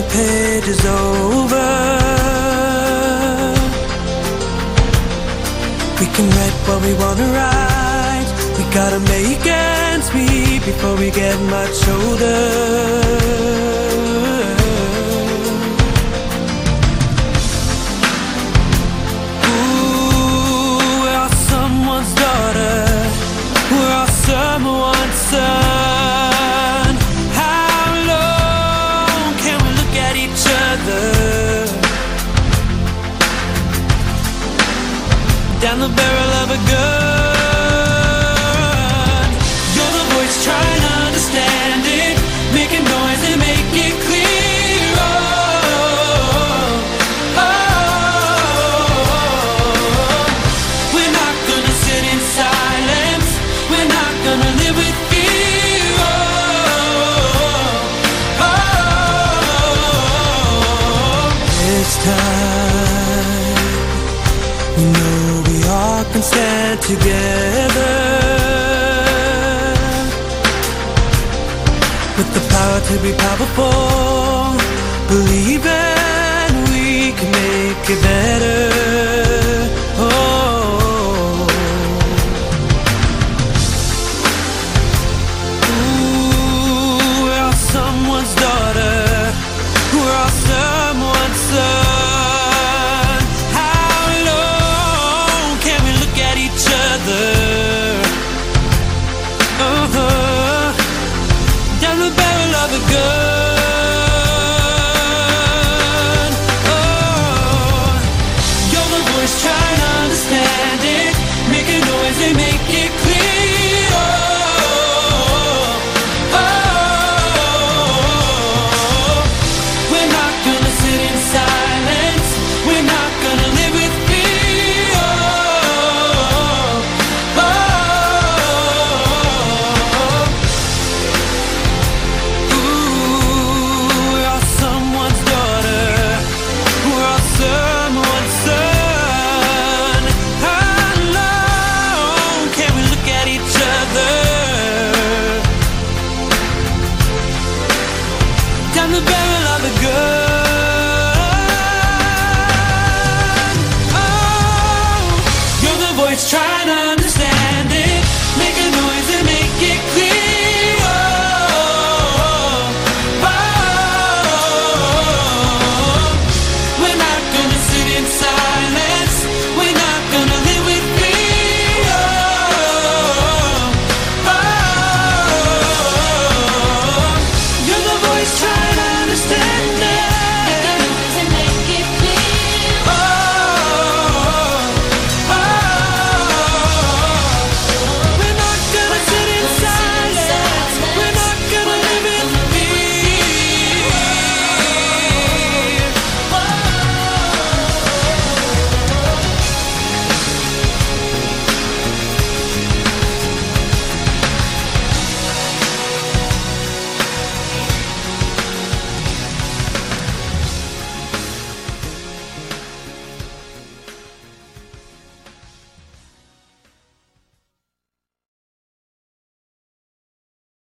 the page is over, we can write what we wanna write. We gotta make ends meet before we get much older. Someone's son. How long can we look at each other? Down the barrel of a gun. You're the voice trying to understand it, making noise and make it clear. Oh, oh. We're not gonna sit in silence. We're not gonna live with fear. Oh, oh. It's time. We know we all can stand together with the power to be powerful. Believing we can make it better.